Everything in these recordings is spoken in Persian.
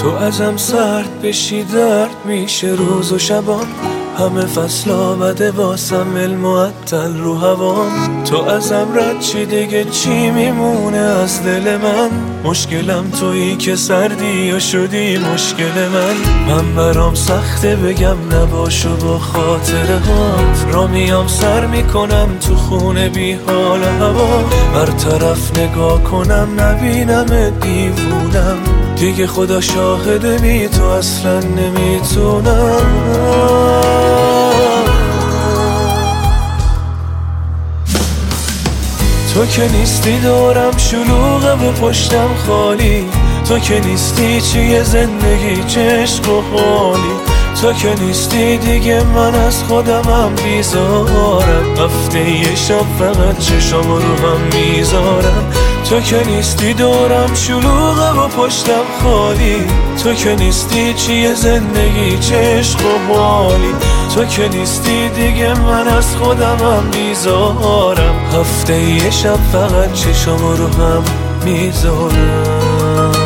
تو ازم سرد بشی درد میشه روز و شبام، همه فصل آمده واسم المعطل رو هوام. تو ازم رد چی دیگه چی میمونه از دل من؟ مشکلم تویی که سردی یا شدی مشکل من برام سخته بگم نباشو با خاطره هات، را میام سر میکنم تو خونه بی حال هوا. هر طرف نگاه کنم نبینم دیوونم، دیگه خدا شاهده بی تو اصلا نمیتونم. تو که نیستی دورم شلوغه و پشتم خالی، تو که نیستی چیه زندگی چه عشق و حالی. تو که نیستی دیگه من از خودمم بیزارم، هفته یه شب فقط چشام رو هم میذارم. تو که نیستی دورم شلوغه و پشتم خالی، تو که نیستی چیه زندگی چه عشق و حالی. تو که نیستی دیگه من از خودمم بیزارم، هفته یه شب فقط چشام رو هم میذارم.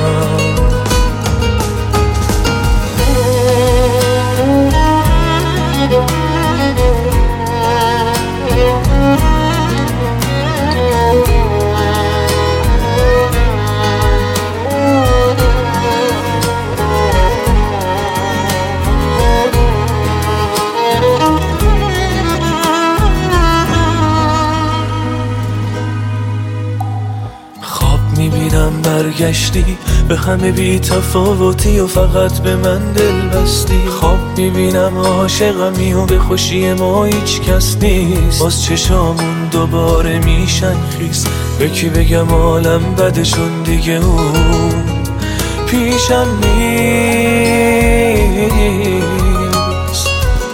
میبینم برگشتی به همه بی تفاوتی و فقط به من دل بستی. خواب میبینم عاشقمی و به خوشی ما هیچ کس نیست، باز چشامون دوباره میشن خیس. به کی بگم عالم بدشون دیگه اون پیشم نیست.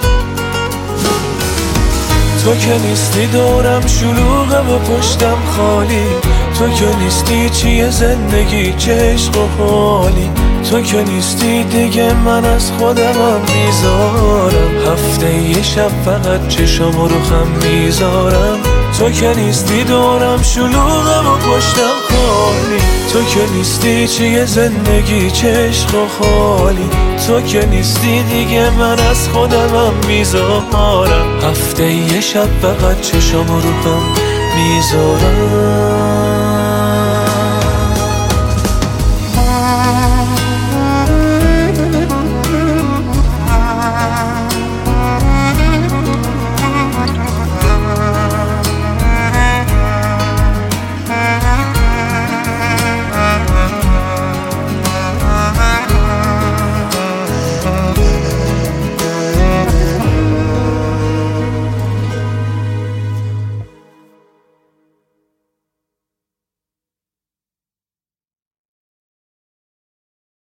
تو که نیستی دورم شلوغه و پشتم خالی، تو که نیستی چیه زندگی چه عشق و حالی. تو که نیستی دیگه من از خودمم بیزارم، هفته یه شب فقط چشام رو هم میذارم. تو که نیستی دورم شلوغه و پشتم خالی، تو که نیستی چیه زندگی چه عشق و حالی. تو که نیستی دیگه من از خودمم بیزارم، هفته یه شب فقط چشام رو هم میذارم.